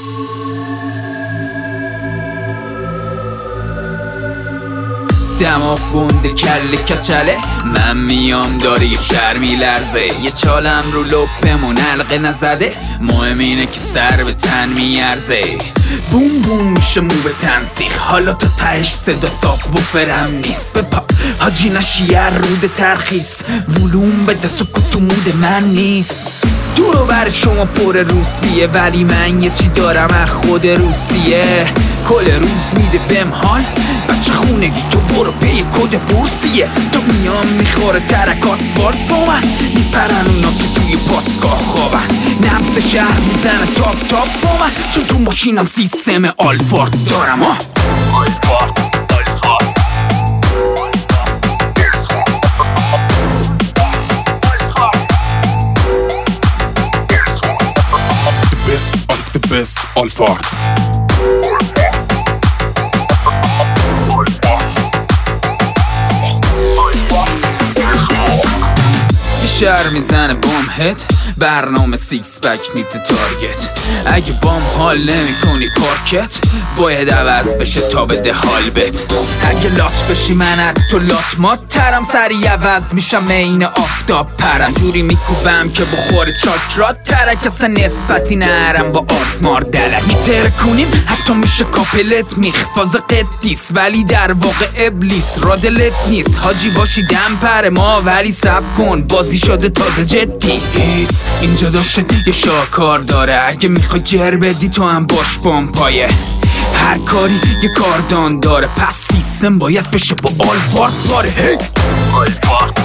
دماغ گنده کله کچله من میام داره یه شهر میلرزه یه چالم رو لپمون حلقه نزده مهم اینه که سر به تن میارزه بوم بوم میشه مو به تنسیخ حالا تا تهش صدا صاف و فرم نیست بپا حاجی نشیه رود ترخیص ولوم بده سکوت تو مود من نیست دورو بر شما پر روسیه ولی من یه چی دارم از خود روسیه کل روز میده بهم حال بچه خونگی تو برو پی کد بورسیه تو میام میخوره ترک آسفالت با من میپرن اونا که توی پاسگاه خوابن نبض شهر میزنه تاپ تاپ با من چون تو ماشینم سیستم آلفارد دارم آلفارد The best Alfard. شهر میزنه بام هت برنامه سیکس بک نیت تارگت اگه بام حال نمی کنی پارکت باید عوض بشه تا بده حال بت اگه لات بشی من تو لات مات ترم سری عوض میشم این آفتاب پرم جوری میکوبم که بخوره چاکرات ترک اصلا نسبتی نرم با آتمار دلک میتره کنیم حتی میشه کاپلت میخفاز قدیس ولی در واقع ابلیس را دلت نیست حاجی باشی دم پر ما ولی سب کن بازی شده تازه جدی اینجا داشته یه شاکار داره اگه میخوای جر بدی تو هم باش پایه هر کاری یه کاردان داره پس سیستم باید بشه با آلفارد باره آلفارد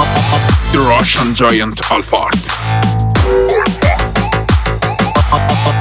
The Russian giant Alfard.